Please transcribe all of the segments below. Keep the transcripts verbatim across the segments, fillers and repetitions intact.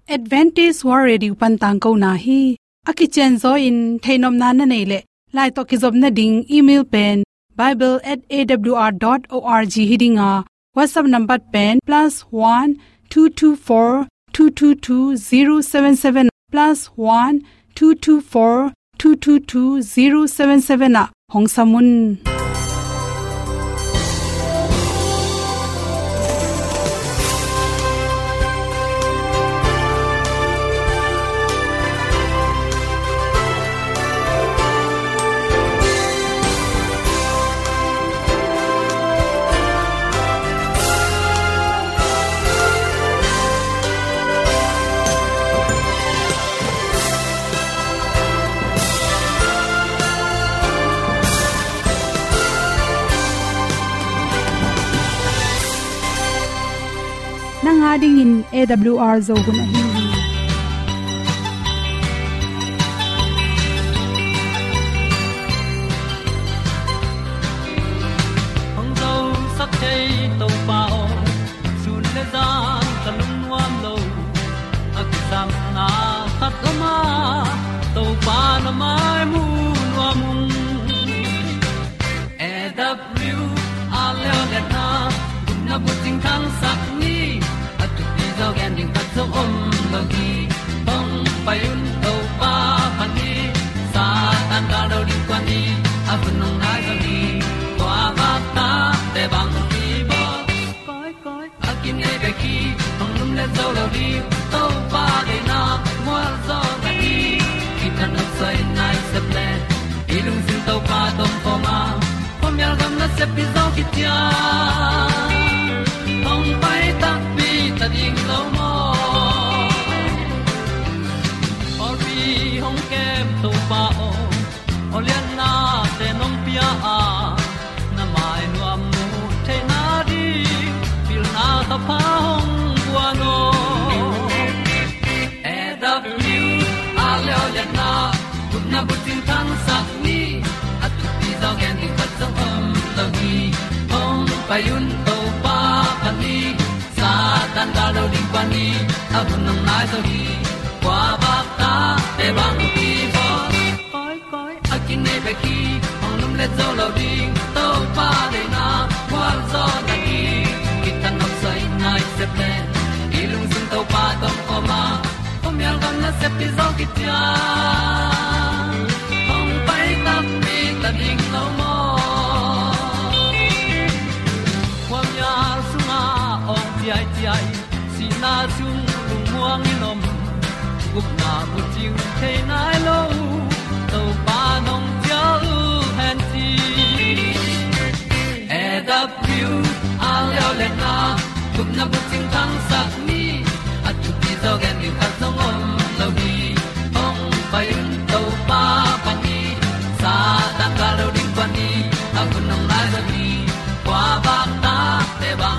Advantage World Radio pantang ko na hi akichen zo in thainom na na nei le lai to ki job na ding email pen bible at a w r dot org hidinga WhatsApp number pen plus one two two four two two two zero seven seven plus one two two four two two two zero seven seven a hong samun ding in A W R zo gun a hi hong zo sak chei to pao sun le za ta lum nuam lo ak sam na khat o ma to pa na mai mu nuam A W R le le na na bu ting kan sak ni zo gen ding ta zo om lo gi hong pai un to pa pan ni sa tan ga do di kwan ni a bu nong nai zo gi kwa ba ta te bang ki bo koi koi a kin nei be ki hong lum le zo lo di to pa de na mo zo ga ni ki tan no sai nai se ple i lung sin to pa tom pa ma pom yal gam na se pi zo ki tia hong pai ta pi ta ding lo mo or bi hong kem to pa o olian na te nong pia a na mai nu am mu the na di pil na ta pa hong bua no e w a le olian na kun na bu tin tan sak ni at ti zo gen di khat zo om lo gi hong pai un to pa pa ni tan ga lo ding kwan ni a bu nang mai so hi kwa ba ta te bang ki bo koi koi a kin nei be ki ong lum le zo lo ding to pa de na kwa zo na ki ki tan nok sai nai se ple i lung sun to pa tom ko ma pom yal gam na se pi zo ki tia ong pai ta pi ta ding lo mo kwam ya su ma ong ti ai ti ai na chung lung muang ni nom gup na bu ting the nai lo to pa nong pia u han ti e da piu a leo le na gup na bu ting tang sak ni at tu ti zo gen ni khat song om lo gi ong pai un to pa pa ni sa ta ka lo ding pa ni a bu nong lai zo gi kwa ba ta te bang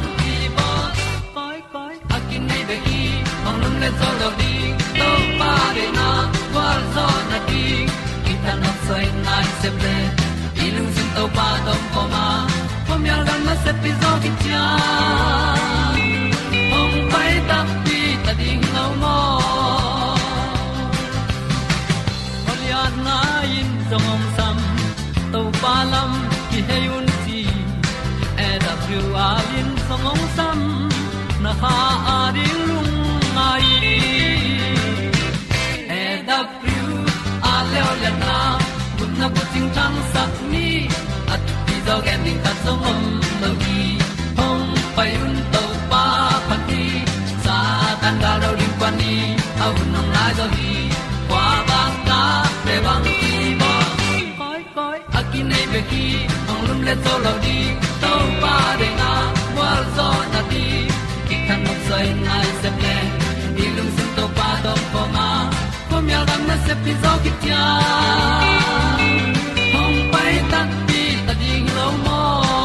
le zo lo di to pa de na kwa zo na di ki ta na sai nai se ple i lung sin to pa tom ko ma pom yal gam na se pi zo ki cha hong pai ta pi ta ding lo mo olian na in zong om sam to pa lam ki he un ti e da pru a in zong om sam na ha a ding lung mai e da pru a le le na kun na bu ting tang sak ni at ti zo gen ding ta zo om lo gi hong pai un to pa pa ti sa tan ga do ring pa ni au nong lai zo gi kwa ba ta pe bang ti bo koi koi a ki nei be ki hong lum le zo lo di to pa de na wa zo na ti ki kan nok sai nai se ple pa dom po ma pom yal gam na se pi zo ki tia hong pai ta pi ta ding lo mo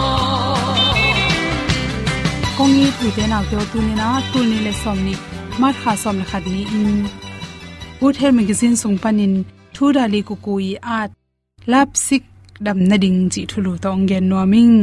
kong ni pu te na to tu ni na tu ni le som ni mar kha som le khat ni in wood hair magazine sung panin thu da li ku ku i at lap sik dam na ding chi thulu tong gen no ming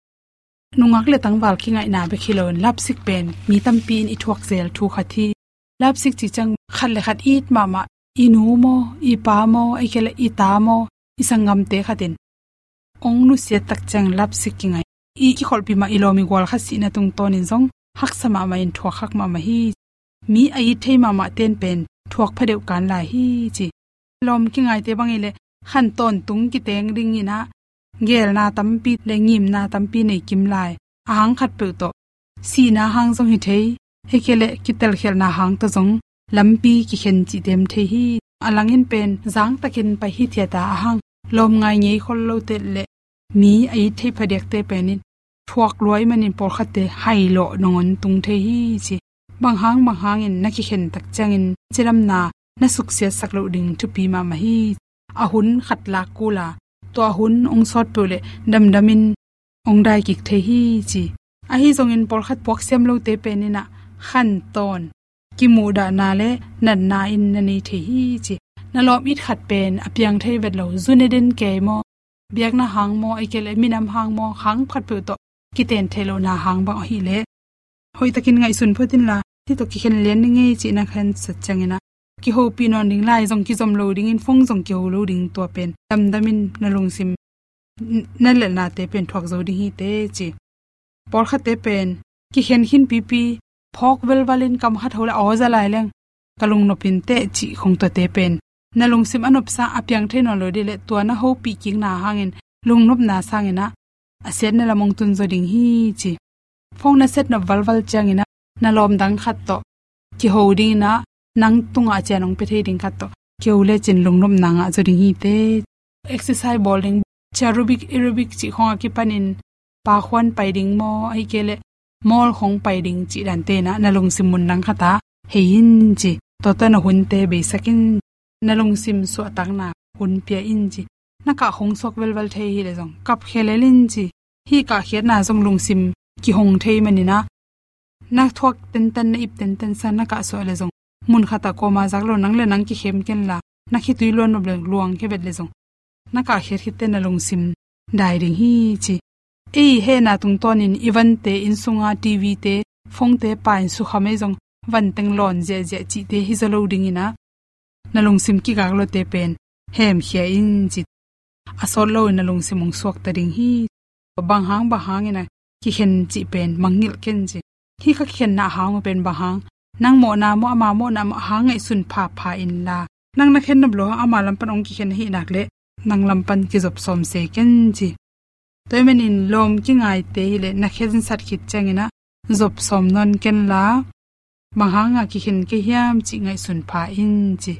nungak le tangwal ki ngai na be khilon lap sik pen mi tam pin i thuak zel thu khathi lap sik chi chang khat le khat it mama inu mo i pa mo ai kele i ta mo isangam te khatin ong nu se tak chang lap sik ki ngai i ki khol pi ma ilomi gwal khasi na tung tonin zong hak sama ma in thwa khak ma ma hi mi ai thei ma ma ten pen thuak phadeu kan la hi chi lom ki ngai te bangile khan ton tung ki teng ring ina gel na tampi le ngim na tampi nei kim lai ahang khat pe to si na hang zong hi thei hekele kitel khel na hang to zong lampi ki khen chi dem thei hi alangin pen zang takin pa hi thiata ahang lom ngai ngei khol lo te le mi ai thei phadek te penin thuak loi manin por khate hai lo nongon tung thei hi chi bang hang bang hang in na ki khen tak changin chiram na na success saklo ding tu pi ma ma hi ahun khatla kula to ahun ong sot pule dam damin ong dai ki the hi chi a hi zong in por khat pok sem lo te penina khan ton ki mu da na le nan na in na ni the hi chi na lom it khat pen apyang thei vet lo zune den ke mo biak na hang mo ai ke le minam hang mo hang phat pu to ki ten thelo na hang ba hi le hoi takin ngai sun photin la ti to ki khen len nge chi na khan sat changena ki ho pi non ding lai jong ki jom loading in phong jong ki ho loading to pen dam damin na long sim na le na te pen thok zo ding hi te chi por kha te pen ki khen hin pi pi phok vel walin kam kha thola aw za lai leng kalung no pin te chi khong to te pen na long sim anop sa apyang the no lo de le to na ho pi king na hangin lung nop na sangena asen na lamong tun zo ding hi chi phong na set na walwal changina na lom dang khat to ki holding na nang tunga chenong pe thei ding khat to keule chin lungnop nanga joding hi te exercise bowling aerobic aerobic chi khonga ki panin pa khwan pai ding mo ai kele mol khong pai ding chi dan te na na lung simun nang khata hein chi to ta na hun te be sakin na lung sim so tak na hun pia in chi na ka khong sok wel wel thei hi le jong kap khelelin chi hi ka khiat na jong lung sim ki hong thei manina na thok ten ten na ip ten ten san na ka so le jong mun khata ko ma jaklo nang le nang ki khem ken la na khi tuilon no bleng luang ke bet le jong na ka kher khit te na lung sim dai ring hi chi e he na tung ton in event te in sunga tv te phong te pain su khame jong van teng lon je je chi te hi zalo ding ina na lung sim ki gak lo te pen hem khia in chi asol lo na lung sim ong suak ta ding hi bang hang ba hang ina ki khen chi pen mangil ken chi hi kha khen na hang pen ba hang nang mo na mo ama mo na hang ngai sun pha pha in la nang na khen na blo ama lam pan ong ki khen hi nak le nang lam pan ki job som se ken chi toy men in lom ki ngai te le na khen sat khit changina job som non ken la ma hanga ki khen ke hiam chi ngai sun pha in chi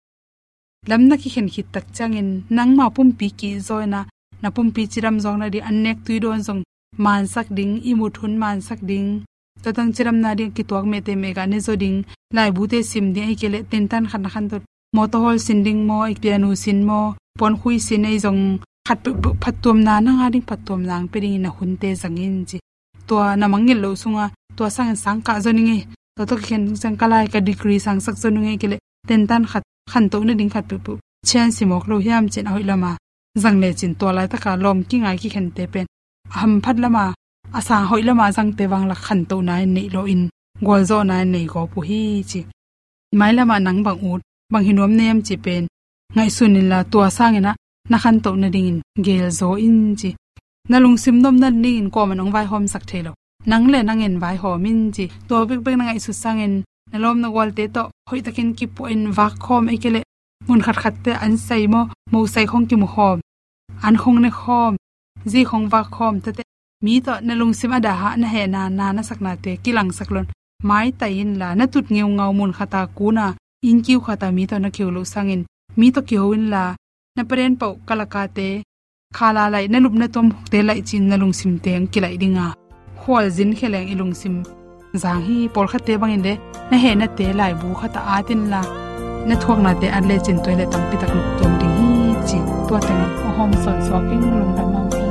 lam na ki khen khit tak changin nang ma pum pi ki zoina na pum pi chiram jong na di anek tui don jong man sak ding i mu thun man sak ding to tang chiram na ding ki tuak me te me ga ne zo ding lai bu te sim de ai kele ten tan khan khan to moto hol sin ding mo ik piano sin mo pon khui sin ei jong khat phatum na na nga ding phatum lang pe ring na hun te jangin ji to na mangil lo sunga to sang sang ka zo ninge to to khen jang kalai ka degree sang sak zo ninge kele ten tan khat khan to na ding khat pu pu chen simok lo hiam chen hoi lama jang le chin to lai ta ka lom ki ngai ki khen te pen ham phat lama asa hoi lama jang te wang la khan to nai nei lo in gol zo na nei go pu hi chi mai lama nang bang ut bang hinom nem chi pen ngai sunin la to sang ina na khan to na ding in gel zo in chi na lung sim nom na ni in ko manong vai hom sak thelo nang le nang en vai ho min chi to bek bek na ngai su sang en na lom na gol te to hoi takin ki po in va khom e kele mun khat khat te an sai mo mo sai khong ki mu khom an khong ne khom ji khong va khom te mi to na lung sim ada ha na he na na na sakna te kilang saklon mai ta in la na tut ngeu ngau mun khata ku na in kiu khata mi to na khiu lo sangin mi to ki hoin la na paren pau kalaka te khala lai na lup na tom te lai chin na lung sim teng kilai dinga khol jin kheleng ilung sim jang hi por khate bangin le na he na te lai bu khata atin la na thok na te an le chin toilet tam pi tak nuk tom ding hi chi to teng hom son so king lung da mam pi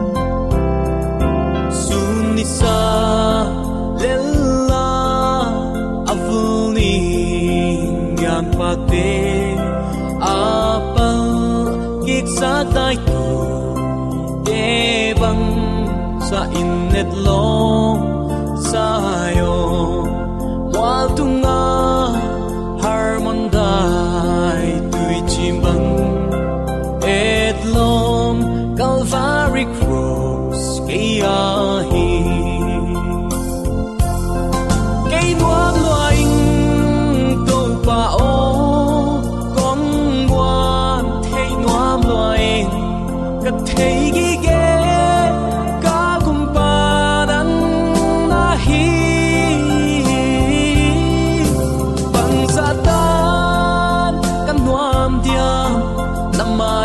sunisa lella avuni yan pate apal gik sa tai tu debang sa innet lo sayo wal tunga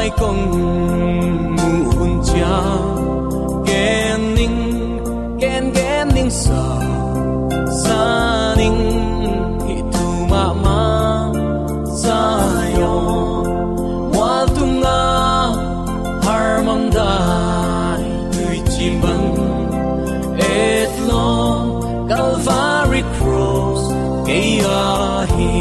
công mu hun cha ken ning ken ken ning sa sa ning hi tu ma ma sa yo wa tu nga har mam dai tui chim bang et long Calvary cross kay ahi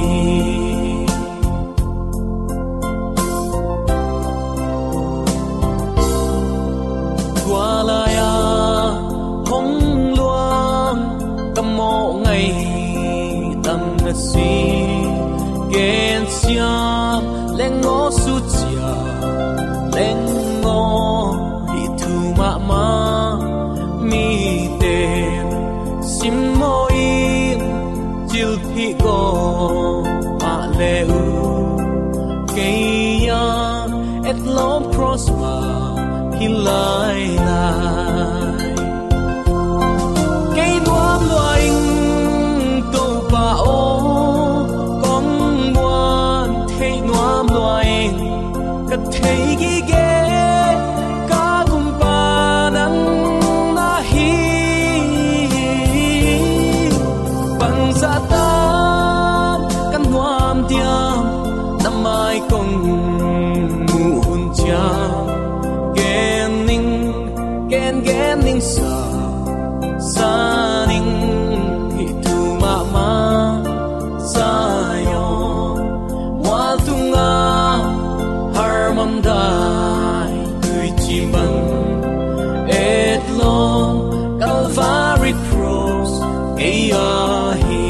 si gen siam leng ngo su chia leng ngo hi tu ma ma mi te sim mo im chil phi go ma le u ke ya et lom prosper hi lai lai ke duam loing to pa o thấy ghi ghé cả cùng ba nắng na hi bằng sa tan căn hoam tiam năm mai cùng mu hun cha gen ning gen gen ning sa sa ning hi tu ma ma sa yo wa tu nga mam dai tui chim bang et long Calvary cross ay ahi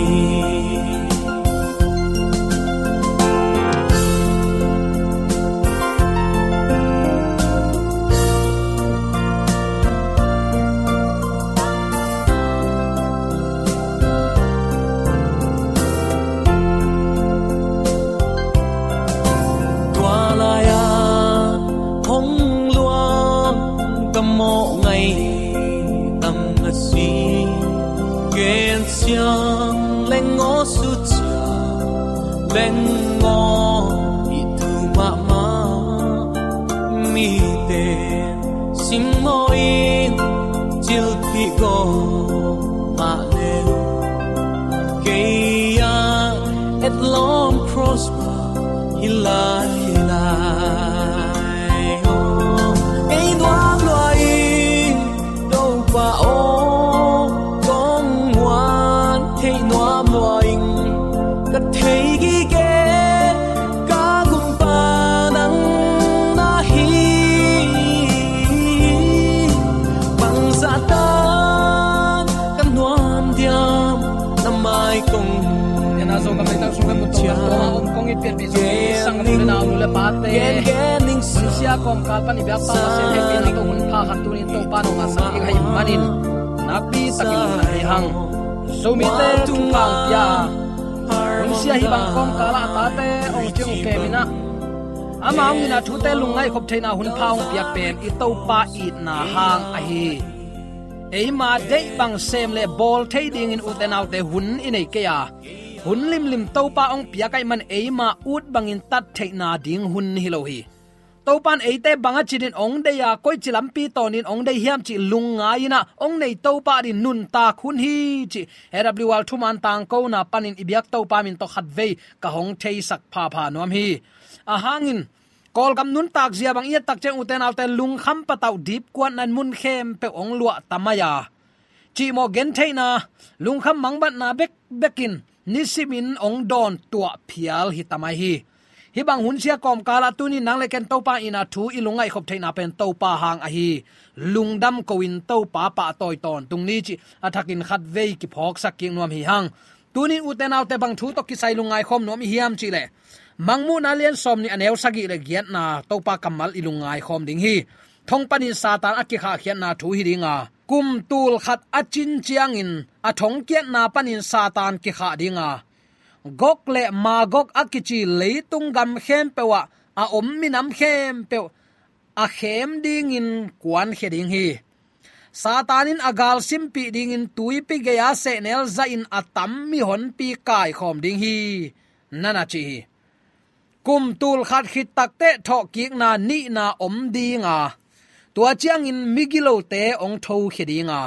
siang leng ngo su chia leng ngo i tu ma ma mi te sim mo in chil pi go ma le ke ya et long prosper hi lai lai oh ei doam loi do pa o thấy ghi ghé cả cùng ba nắng na hi bằng dạ tan căn hoam tiam năm mai cùng na zo ka mai ta su ka mu to ma om kong it per bi zo sang ni na u le pa te mun sia kom kal pan i ba pa se he pi na to mun pha khat tu ni to pa no ma sa ki hai manin na pi takin ai hang so mi te tu kang pya mun sia hi bang kom kala ta te ong chung ke mina ama ong na thu te lungai khop theina hun phaung piak pen i to pa i na hang a hi eima dei bang sem le bol thei ding in uten out te hun in ei ke ya hun lim lim to pa ong piak ai man eima ut bangin tat theina ding hun hi lo hi to pan eite banga chinin ong de ya koi chilam pi tonin ong de hiam chi lunga ina ong nei to pa din nun ta khun hi chi awl thuman tang ko na panin ibyak to pa min to khat ve ka hong thei sak pha pha nom hi a hangin kol kam nun tak zia bang ia tak cheng uten alte lung kham patau dip kwan nan mun khem pe ong lua tamaya chi mo gen theina lung kham mangbat na bek bekin nisimin ong don tua phial hi tamai hi hi bang hun sia kom kala tuni nang leken topa ina thu ilungai khop theina pen topa hang a hi lungdam koin topa pa toy ton tungni chi athakin khat vei ki phok sak king nom hi hang tunin uten autte bang thu to ki sai lungai khom nom hiam chi le mangmu na lian som ni aneu sagi le giat na topa kamal ilungai khom ding hi thong panin satan akhi kha khian na thu hi ringa kum tul khat achin chiang in athong kiat na panin satan ki kha dinga gok le magok akichi leitung gam khem pewa a om minam khem pe a khem ding in kwan heding hi satanin agal simpi ding in tuipi geya se nel za in atam mi hon pi kai khom ding hi nana chi kum tul khat khit takte tho ki na ni na om dinga tua chiang in migilo te ong tho khidinga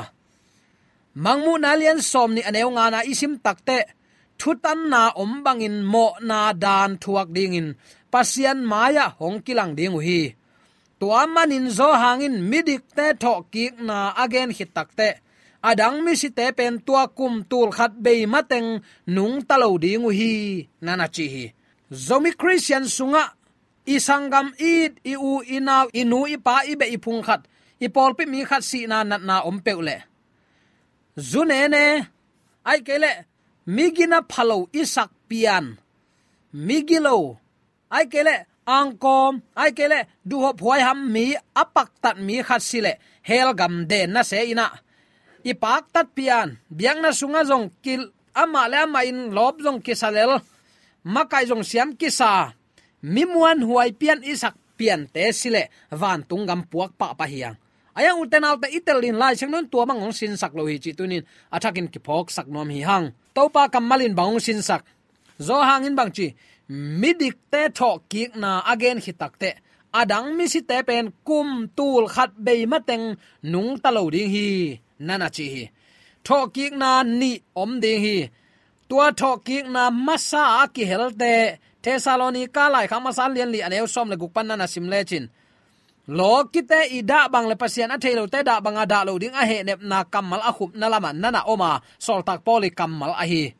mangmu na lian som ni aneu nga na isim takte thutan na om bangin mo na dan thuak ding in pasian maya hong kilang ding hi tua manin zo hangin midik te tho ki na again hit takte adang mi si te pen tua kum tul khat be mateng nung talo ding hi nana chi hi zomi christian sunga isangam id iu inaw inu ipa ibe ipung khat ipol pi mi khat si na nat na om peule zune ne ai kele migina phalo isak pian migilo ai kele angkom ai kele du ho phoi ham mi apak tat mi khat sile hel gam de na se ina ipak tat pian biang na sunga jong kil ama le ama in lob jong kisalel makai jong siam kisa mimuan huai pian isak pian te sile van tungam puak pa pa hiang ayang utenal te itelin lai changnon tua mangong sin sak lo hi chi tunin athakin ki phok sak nom hi hang topa kamalin bang sin sak zo hangin bang chi midik te tho ki na again hitakte adang mi si te pen kum tul khat be mateng nung talo ding hi nana chi hi tho ki na ni om ding hi tua tho ki na masa ki helte Thessalonica lai khama san lian li aneu som le gukpan na sim le chin lo kite ida bang le pasian a thelo te da bang ada lo ding a he nep na kamal a khup na lama nana oma sol tak poli kamal a hi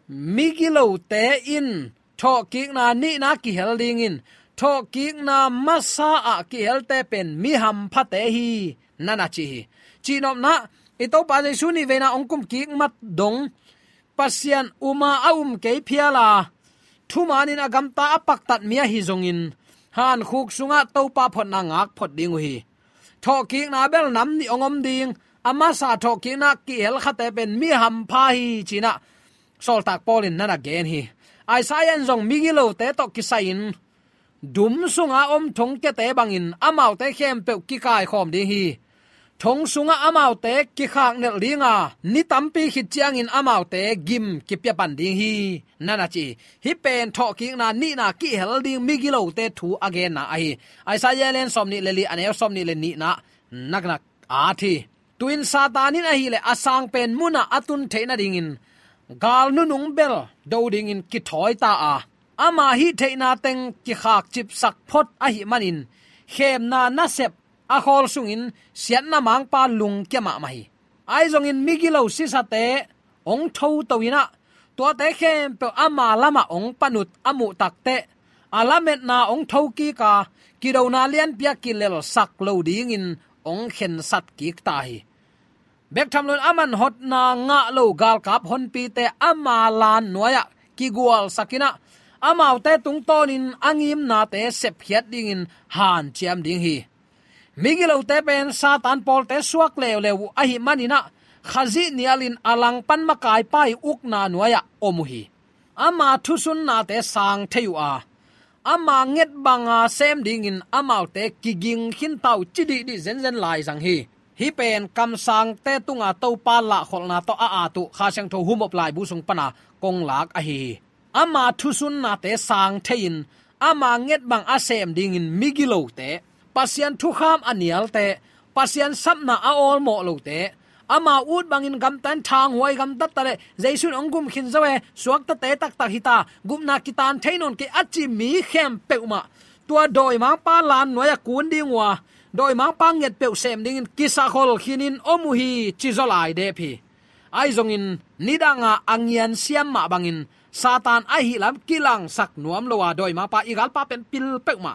migilo te in tho ki na ni na ki hel ding in tho ki na masa a ki hel te pen mi ham phate hi nana chi hi chi nom na ito pa jesu ni vena ongkum ki mat dong pasian uma aum ke phiala thumanin agam ta apak tat mia hi zongin han khuk sunga topa phot na ngak phot ding hi tho ki na bel nam ni ongom ding ama sa tho ki na ki hel khate pen mi ham pha hi china sol tak polin nana gen hi ai sayan zong migilo te to ki sain dum sunga om thong ke te bangin amau te khem pe ki kai khom ding hi thong sunga amau te ki khak nel ringa ni tampi khit chiang in amau te gim ki pya pan ding hi nana chi hi pen tho ki na ni na ki hel ding migilo te thu again na ai ai sa yelen somni leli anel somni le ni na nak nak a thi tuin satanin a hi le asang pen muna atun theina ding in gal nu nung bel do ding in ki thoi ta a ama hi theina teng ki khak chip sak phot a hi manin khem na na sep a khol sungin sian na mang pa lung ke ma mai ai zong in migilo si sa te ong tho tawina to te khem pe ama lama ong panut amu takte alamet na ong tho ki ka ki do na lian pia ki lel sak lo ding in ong khen sat ki ta hi bek tham lon aman hot na nga lo gal kap hon pi te ama lan noya ki gwal sakina amau te tung tonin angim na te sep hiat ding in han chiam ding hi migilo te pen satan pol te suak lew lew a hi manina khazi nialin alang pan makai pai uk na nuaya omuhi ama thusun na te sang theu a ama nget banga sem ding in amau te kiging khin tau chidi di zen zen lai sang hi hi pen kam sang te tunga to pa la khol na to a a tu kha sang tho hum op lai bu sung pana kong lak a hi ama thusun na te sang thein ama nget bang a sem ding in migilo te pasian thu kham anial te pasian sapna a ol mo lo te ama ut bangin gam tan thang huai gam tat tale jaisun ongum khin zawe suak ta te tak tak hita gumna kitan thainon ke achi mi khem peuma tua doi ma pa lan noya kun dingwa doi ma pa nget pe sem ding kisa khol khinin omuhi chizolai de phi ai zongin nidanga angian siam ma bangin satan a hi lam kilang sak nuam lowa doi ma pa igal pa pen pil peuma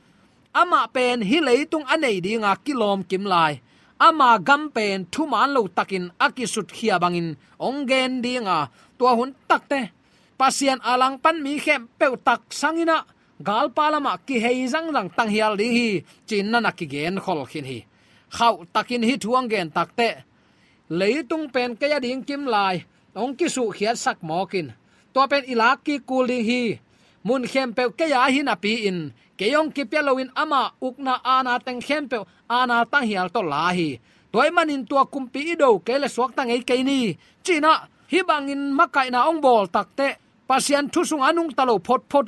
ama pen hi leitung anei dinga kilom kim lai ama gam pen thuman lo takin akisut khia bangin ongen dinga tua hun takte pasian alang pan mi khem pe tak sangina gal palama ki heizang jang tang hial ding hi chin na nak ki gen khol khin hi khau takin hi thuang gen takte leitung pen kaya ding kim lai ong ki su khiat sak mokin to pen ilaki kuling hi mun khem pe kaya hi na pi in keyong kipyalowin ama ukna ana teng khempe ana tang hial to la hi toy manin tua kumpi ido kele suak tang ei keini china hi bangin makai na ong bol takte pasian thusung anung talo phot photu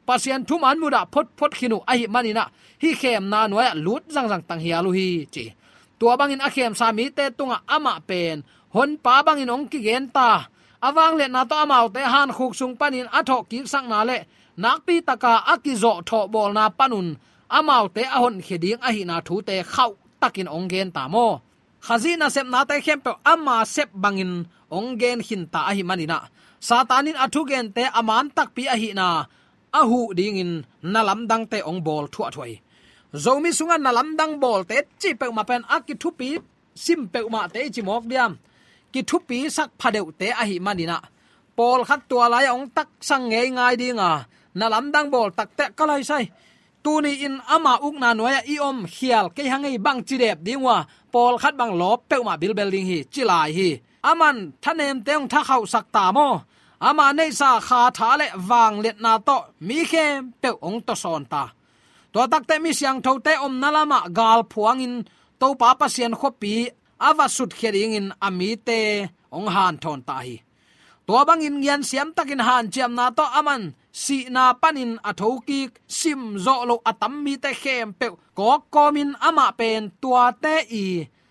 pasian thu man muda phot phot khinu a hi manina hi khem na noya lut jang jang tang hialu hi chi tua bangin a khem sa mi te tunga ama pen hon pa bangin ong ki gen ta awang le na to amau te han khuk sung panin a tho ki sang na le nak pi taka akizo tho bol na panun amau te a hon kheding a hi na thu te khau takin ong gen ta mo khazina sep na te khem pe ama sep bangin ong gen hin ta a hi manina satanin athu gen te aman tak pi a hi na a hu ding in nalam dang te ong bol thu athoi zomi sunga nalam dang bol te chi pe ma pen aki thu pi sim pe ma te chi mok diam ki thu pi sak phadeu te a hi manina pol khat tua lai ong tak sang nge ngai dinga nalam dang bol tak te kalai sai tuni in ama uk na noya i om khial ke hangai bang chi dep dingwa pol khat bang lop pe ma bil building hi chilai hi aman thanem teong tha khau sak ta mo ama nei sa kha tha le wang let na to mi khem pe ong to son ta to tak te mi siang tho te om nalama gal phuang in to pa pa sian khopi awa sut khering in ami te ong han thon ta hi to bang in ngian siam takin han chiam na to aman si na panin athoki sim zo lo atam mi te khem pe ko komin ama pen tua te i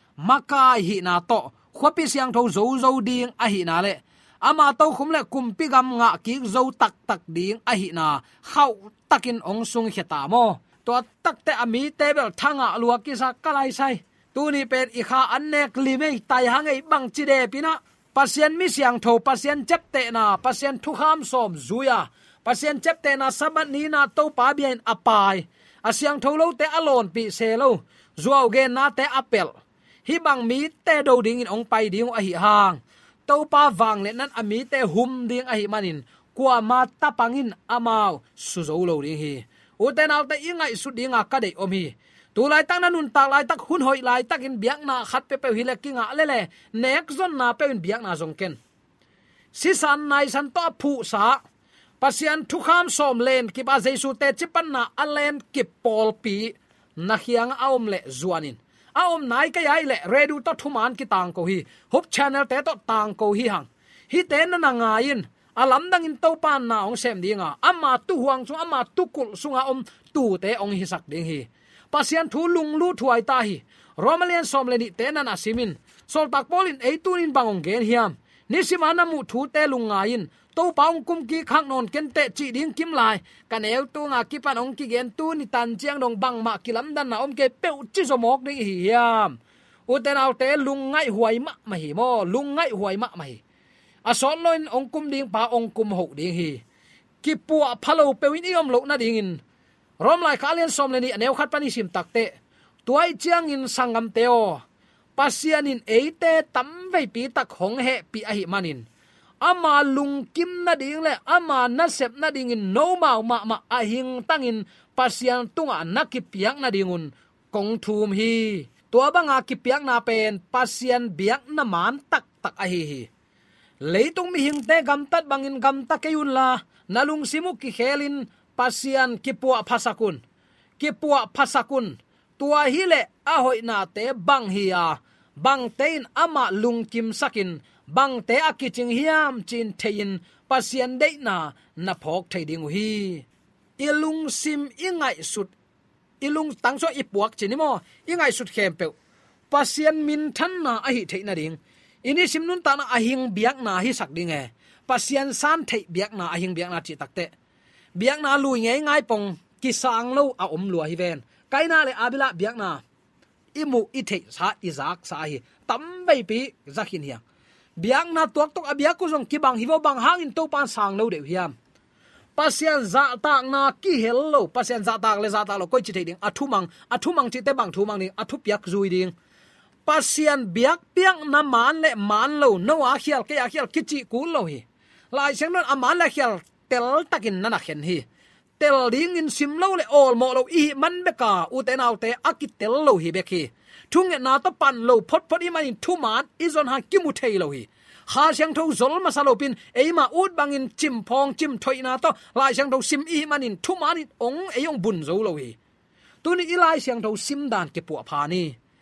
makai hi na to khopi siang tho zo zo ding a hi na le ama to khum le kumpi gam nga ki zo tak tak ding a hi na khau takin ong sung kheta mo to tak te ami te bel thanga lua ki sa kalai sai tu ni pen i kha annek limei tai hangai bang chi de pina pasien mi siang tho pasien chep te na pasien thu kham som zuya pasien chep te na sabat ni na to pa bien apai asyang tho lo te alon pi se lo zuaw gen na te apel hi bang mi te do ding in ong pai ding a hi hang to pa wang le nan ami te hum ding a hi manin kwa ma tapangin amao su zo lo ding hi uten al te ingai su dinga ka dei om hi tu lai tang na nun tak lai tak hun hoi lai tak in biak na khat pe pe hi le kinga le le nek zon na pe in biak na zong ken si san nai san to phu sa pasian thu kham som len ki ba jesu te chipan na alen ki pol pi na hiang aom le zuanin aom nai ka yai le redu to thuman ki tang ko hi hop channel te to tang ko hi hang hi te na na nga in alam dang in to pan na ong sem dinga ama tu huang chu ama tu kul sunga om tu te ong hi sak ding hi pasian thu lung lu thuai ta hi romalian som le ni te na na simin sol tak polin eitunin bangong gen hiam nisimana mu thu te lunga in to paung kum ki khang non ken te chi ding kim lai kan eu tu nga ki pan ong ki gen tu ni tan chiang dong bang ma kilam dan na om ke pe chi zo mok ding hi hiam u te nau te lung ngai huai ma ma hi mo lung ngai huai ma ma hi a sol loin ong kum ding pa ong kum ho ding hi ki pu phalo pe win iom lo na ding in rom lai kalian som le ni aneu khat pani sim takte tuai chiang in sangam teo pasianin eite tam vei pi tak hong he pi a hi manin ama lung kim na ding le ama na sep na ding in no mau ma ma a hing tangin pasian tunga nakipiak na dingun kong thum hi to banga kipiak na pen pasian biak na man tak tak a hi hi leitung mi hing te gam tat bangin gam ta kayun la nalung simu ki khelin pasian kipua phasakun kipua phasakun tua hi le a hoi na te bang hi a bang tein ama lung kim sakin bang te akiching hiam chin thein pasian dei na na phok thading hi ilung sim ingai sut ilung tangso ipuak chinimo ingai sut khem pe pasian min than na a hi theina ding ini sim nun ta na ahing biak na hi sak ding e pasian san thei biak na ahing biak na chi takte biak na lui ngai ngai pong ki sang lo a om lu hi ven kaina le abila biak na imu i thei sa izak sa hi tam bei pi zakhin hiang biak na tok tok abia ku jong ki bang hiwo bang hangin to pan sang lo de hiam pasian za tak na ki hello pasian za tak le za ta lo koi chi thei ding athumang athumang chi te bang thumang ni athu piak zui ding pasian biak piang na man le man lo no a khial ke a khial kichi ku lo hi lai seng non aman la khial tel takin nana khen hi tel ding in sim lo le all mo lo i man be ka u te nau te akitel lo hi be khi thung na to pan lo phot phot i man thu man izon ha kimu thei lo hi kha siang tho zol ma salo pin eima ut bangin chim phong chim thoi na to lai siang tho sim i manin thu man ong eyong bun zo lo hi tu ni ilai siang tho sim dan ke pu pha ni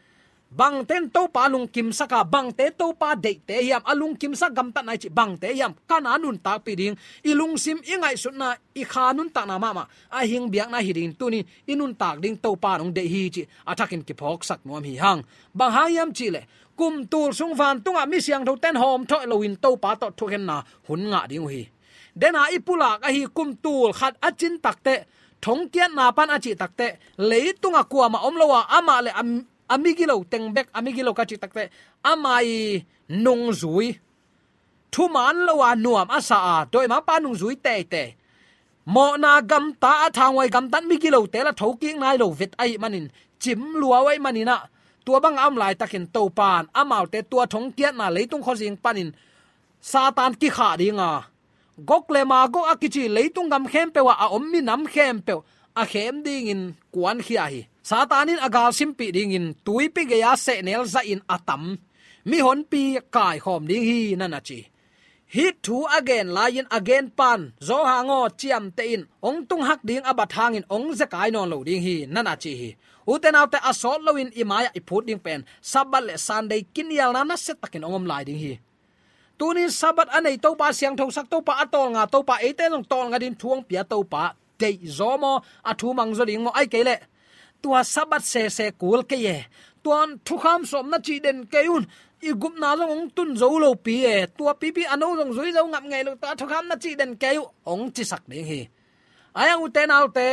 bang ten to pa lung kim saka bang te to pa de te yam alung kim sa gam ta nai chi bang te yam kana nun ta pi ding ilung sim ingai sunna i khanun ta na mama a hing biak na hirin tuni inun tak ding to pa nong de hi chi athakin ki phok sak nom hi hang bang hayam chi le kum tul sung van tunga mi siang tho ten hom tho loin to pa to thu hen na hun nga ding hi dena ipulak a hi kum tul khat achin takte thong kian na pan achi takte leitunga kuama omlowa ama le am amigilo tengbek amigilo ka chi takte amai nung zui thu man lowa nuam asa a doi ma pa nung zui te te mo na gam ta thang wai gam tan migilo te la thoking nai lo vet ai manin chim lua wai manina tua bang am lai takin to pan amau te tua thong kiat na leitung kho jing panin satan ki kha dinga gok le ma go akichi leitung gam khem pewa a om mi nam khem pe a khem ding in kwan khia hi satanin agal simpi ding in tuipi ge ya se nel za in atam mi hon pi kai khom ding hi nana chi hit thu again lion again pan zo hango chiam te in ong tung hak ding abat hangin ong zakai non lo ding hi nana chi hi uten autte asol loin imaya iput ding pen sabat le sunday kinyal na na set takin ongom lai ding hi tunin sabat anei to pa siang tho sak to pa atol nga to pa ete long tol nga din thuang pia to pa te zomo athu mang zo ding mo ai kele tua sabat se se kul ke ye tuan thu kham som na chi den keun i gup na long ong tun zo lo pi e tua pi pi ano long zui zo ngap ngai lo ta thu kham na chi den keu ong chi sak ding hi aya uten autte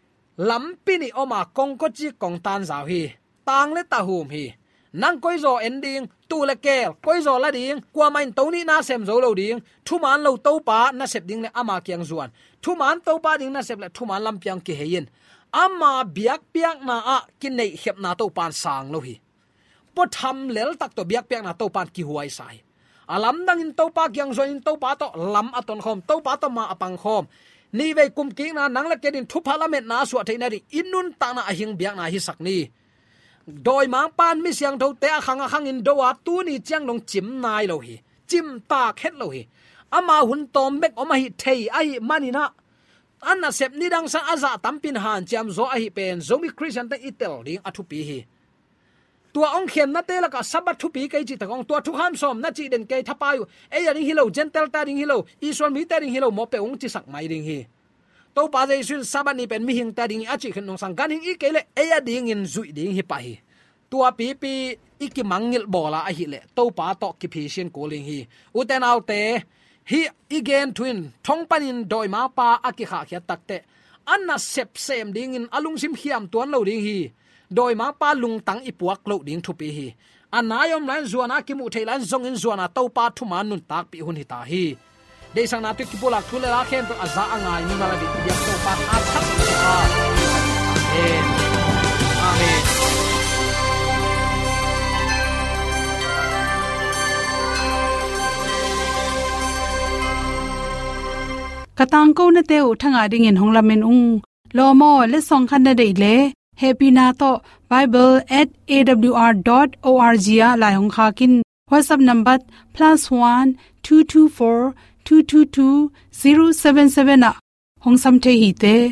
lampi ni oma kong ko chi kong tan zaw hi tang le ta hum hi nang koi zo ending tu le kel koi zo la ding kwa main to ni na sem zo lo ding thu man lo to pa na sep ding le ama kyang zuan thu man to pa ding na sep le thu man lam piang ki heyin ama biak piak na a kin nei hep na to pan sang lo hi po tham lel tak to biak piak na to pan ki huai sai alam dang in to pa kyang zo in to pa to lam aton khom to pa to ma apang khom ni ve kum ki na nang la kedin thu parliament na su theina ri inun ta na a hing biak na hi sak ni doi mang pan mi siang tho te a khang a khang in dowa tu ni chiang dong chim nai lo hi chim ta khet lo hi ama hun tom bek oma hi thei ai manina anna sep ni dang sa aza tampin han cham zo a hi pen zomi christian ta itel ding athu pi hi tua ong khem na te la ka sabat thu pi kai chi ta ong tua thu ham som na chi den kai thapa yu e ya ding hilo gentle ta ding hilo ison mi ta ding hilo mo pe ong chi sak mai ding hi to pa jai sun sabat ni pen mi hing ta ding a chi khen nong sang gan hing i kele e ya ding in zui ding hi pa hi tua pi pi iki mangil bola a hi le to pa to ki phisian calling hi uten autte hi again twin thong panin doi ma pa aki kha khya takte anna sep sem ding in alung sim hiam tuan lo ding hi doi ma pa lung tang ipuak lo ding thu pi hi anayom lan zuana ki mu thailan zong in zuana to pa thu man nun tak pi hun hi ta hi de sang na tu ki polak thule la khem to aza angai ni mala bi ya to pa a thak a amen amen katang ko na teu thanga ding in honglamen ung lomo le song khan na dei le happy na to bible at a w r dot org ya la hong kha kin whatsapp number plus one two two four two two two zero seven seven a hong sam the hi te